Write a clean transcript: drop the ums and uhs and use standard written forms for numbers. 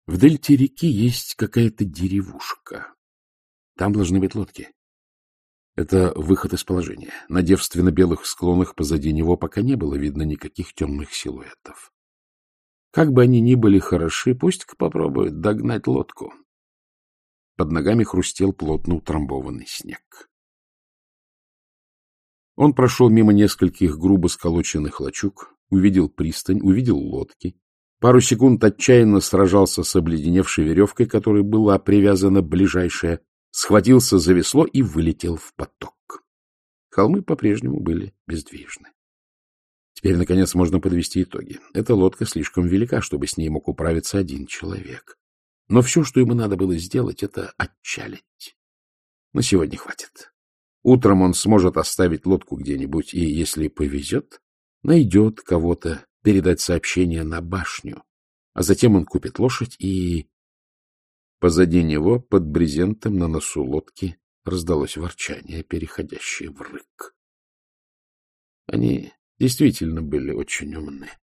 В дельте реки есть какая-то деревушка. Там должны быть лодки. Это выход из положения. На девственно-белых склонах позади него пока не было видно никаких темных силуэтов. Как бы они ни были хороши, пусть-ка попробуют догнать лодку. Под ногами хрустел плотно утрамбованный снег. Он прошел мимо нескольких грубо сколоченных лачуг, увидел пристань, увидел лодки. Пару секунд отчаянно сражался с обледеневшей веревкой, которой была привязана ближайшая, схватился за весло и вылетел в поток. Холмы по-прежнему были бездвижны. Теперь, наконец, можно подвести итоги. Эта лодка слишком велика, чтобы с ней мог управиться один человек. Но все, что ему надо было сделать, это отчалить. На сегодня хватит. Утром он сможет оставить лодку где-нибудь и, если повезет, найдет кого-то передать сообщение на башню. А затем он купит лошадь и... Позади него, под брезентом на носу лодки, раздалось ворчание, переходящее в рык. Они действительно были очень умны.